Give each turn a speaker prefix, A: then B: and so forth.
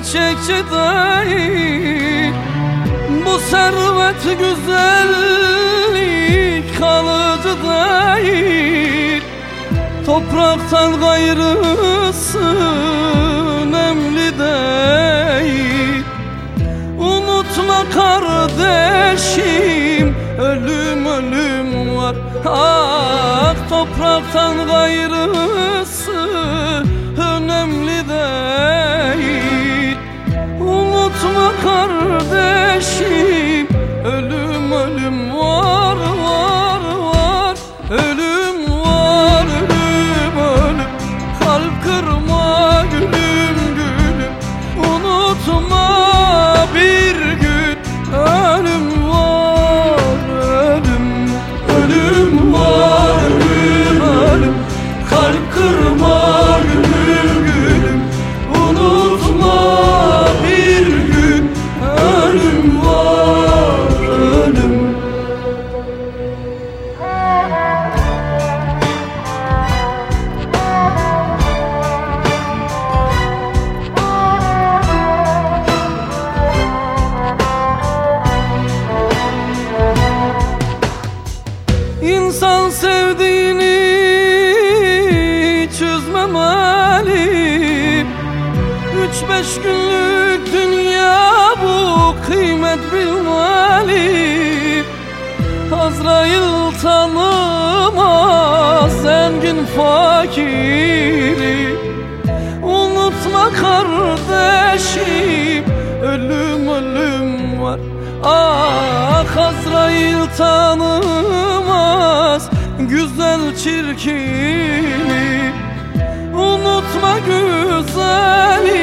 A: gerçekçi değil. Bu servet güzellik kalıcı değil. Topraktan gayrısı önemli değil. Unutma kardeşim, ölüm ölüm var. Ah, topraktan gayrısı önemli değil. Unutma kardeşim, ölüm ölüm var, var, var. Ölüm var, ölüm ölüm. Kalp kırma gülüm gülüm. Unutma bir gün ölüm var, ölüm. Ölüm var, ölüm ölüm. Kalp kırma gülüm gülüm. Unutma bir gün ölüm var, ölüm. İnsan sevdiğini çözmemeli. 3-5 günlük dünya bu, kıymet bilmeli. Azrail tanımaz zengin fakiri. Unutma kardeşim, ölüm ölüm var. Ah, Azrail tanımaz güzel çirkini. Unutma güzeli,